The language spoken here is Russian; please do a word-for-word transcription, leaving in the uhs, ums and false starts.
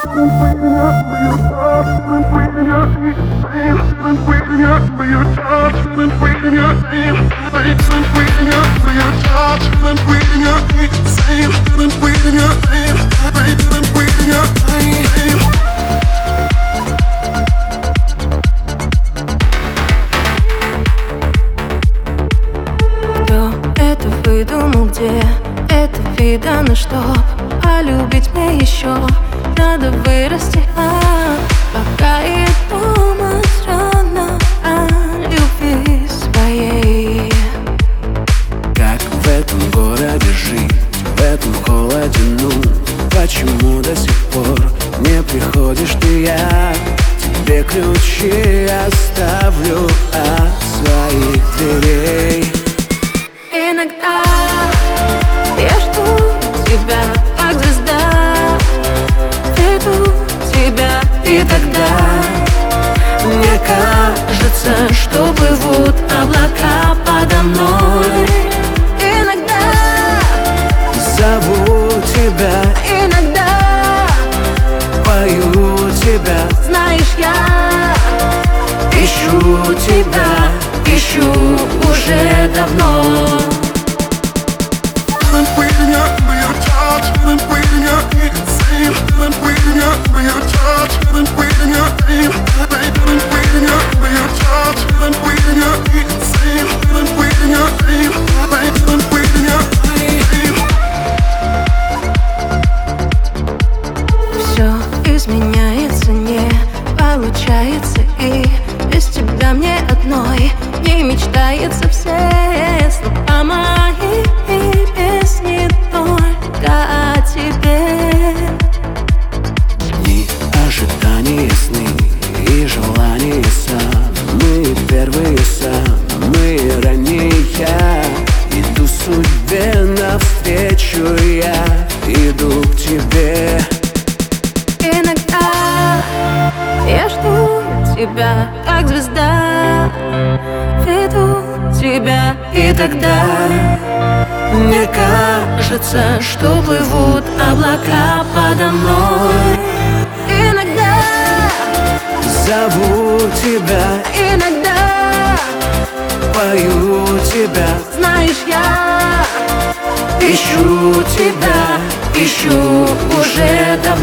Выдумал, где это видано, чтоб полюбить мне еще надо вырасти, а пока и думать рано о любви своей. Как в этом городе жить, в этом холоде, ну почему до сих пор не приходишь ты? Я тебе ключи оставлю от своих дверей. Иногда я жду тебя, как звезда, веду тебя, и тогда мне кажется, что плывут облака подо мной. Иногда зову тебя, иногда пою тебя. Знаешь, я ищу тебя, ищу уже давно. Все изменяется, не получается, и без тебя мне одной не мечтается. Все слова мои и песни только о тебе. Дни ожидания, сны и желания, самые первые, самые ранние. Иду судьбе навстречу, я иду к тебе. Иногда я жду тебя, как звезда, веду тебя, и тогда мне кажется, что плывут облака подо мной. Иногда зову тебя, иногда пою тебя. Знаешь, я ищу тебя, ищу уже давно.